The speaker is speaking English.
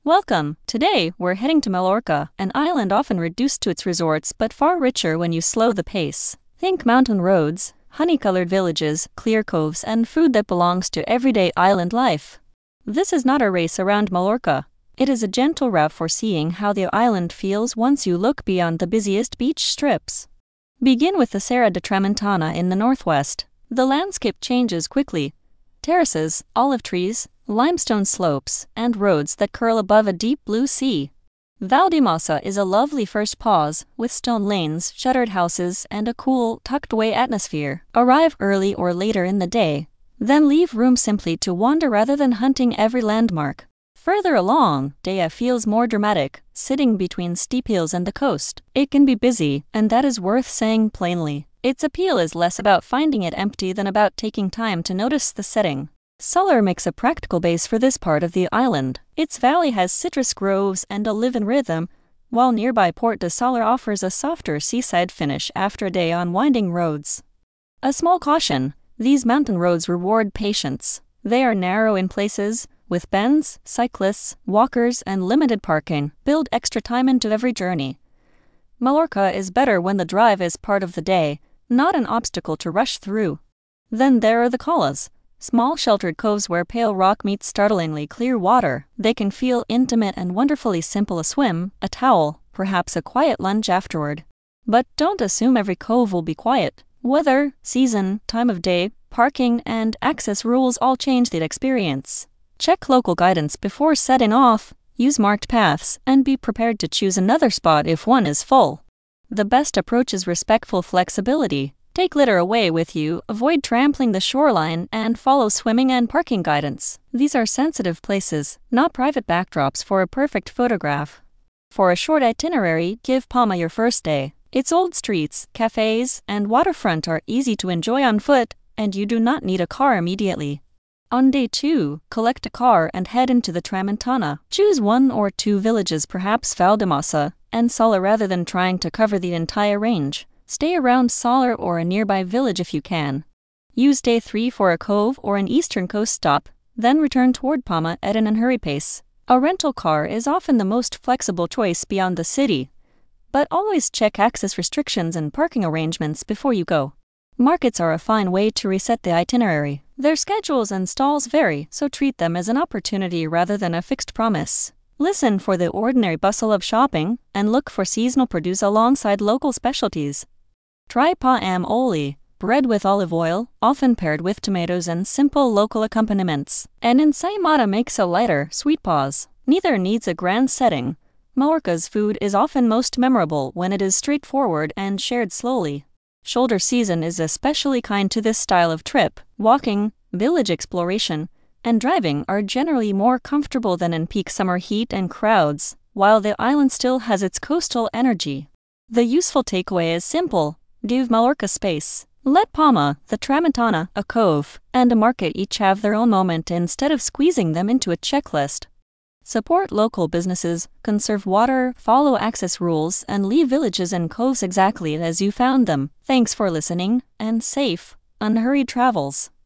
Welcome! Today, we're heading to Mallorca, an island often reduced to its resorts but far richer when you slow the pace. Think mountain roads, honey-colored villages, clear coves, and food that belongs to everyday island life. This is not a race around Mallorca. It is a gentle route for seeing how the island feels once you look beyond the busiest beach strips. Begin with the Serra de Tramuntana in the northwest. The landscape changes quickly. Terraces, olive trees, limestone slopes, and roads that curl above a deep blue sea. Valdemasa is a lovely first pause, with stone lanes, shuttered houses, and a cool, tucked-away atmosphere. Arrive early or later in the day, then leave room simply to wander rather than hunting every landmark. Further along, Daya feels more dramatic, sitting between steep hills and the coast. It can be busy, and that is worth saying plainly. Its appeal is less about finding it empty than about taking time to notice the setting. Solar makes a practical base for this part of the island. Its valley has citrus groves and a live-in rhythm, while nearby Port de Soler offers a softer seaside finish after a day on winding roads. A small caution: these mountain roads reward patience. They are narrow in places, with bends, cyclists, walkers, and limited parking. Build extra time into every journey. Mallorca is better when the drive is part of the day, not an obstacle to rush through. Then there are the calas. Small sheltered coves where pale rock meets startlingly clear water. They can feel intimate and wonderfully simple: a swim, a towel, perhaps a quiet lunch afterward. But don't assume every cove will be quiet. Weather, season, time of day, parking, and access rules all change the experience. Check local guidance before setting off, use marked paths, and be prepared to choose another spot if one is full. The best approach is respectful flexibility. Take litter away with you, avoid trampling the shoreline, and follow swimming and parking guidance. These are sensitive places, not private backdrops for a perfect photograph. For a short itinerary, give Palma your first day. Its old streets, cafes, and waterfront are easy to enjoy on foot, and you do not need a car immediately. On day 2, collect a car and head into the Tramuntana. Choose one or two villages, perhaps Valdemasa and Soler, rather than trying to cover the entire range. Stay around Soler or a nearby village if you can. Use day 3 for a cove or an eastern coast stop, then return toward Palma at an unhurried pace. A rental car is often the most flexible choice beyond the city, but always check access restrictions and parking arrangements before you go. Markets are a fine way to reset the itinerary. Their schedules and stalls vary, so treat them as an opportunity rather than a fixed promise. Listen for the ordinary bustle of shopping, and look for seasonal produce alongside local specialties. Try pa am oli, bread with olive oil, often paired with tomatoes and simple local accompaniments. And ensaimada makes a lighter, sweet pause. Neither needs a grand setting. Mallorca's food is often most memorable when it is straightforward and shared slowly. Shoulder season is especially kind to this style of trip. Walking, village exploration, and driving are generally more comfortable than in peak summer heat and crowds, while the island still has its coastal energy. The useful takeaway is simple: give Mallorca space. Let Palma, the Tramuntana, a cove, and a market each have their own moment instead of squeezing them into a checklist. Support local businesses, conserve water, follow access rules, and leave villages and coves exactly as you found them. Thanks for listening, and safe, unhurried travels.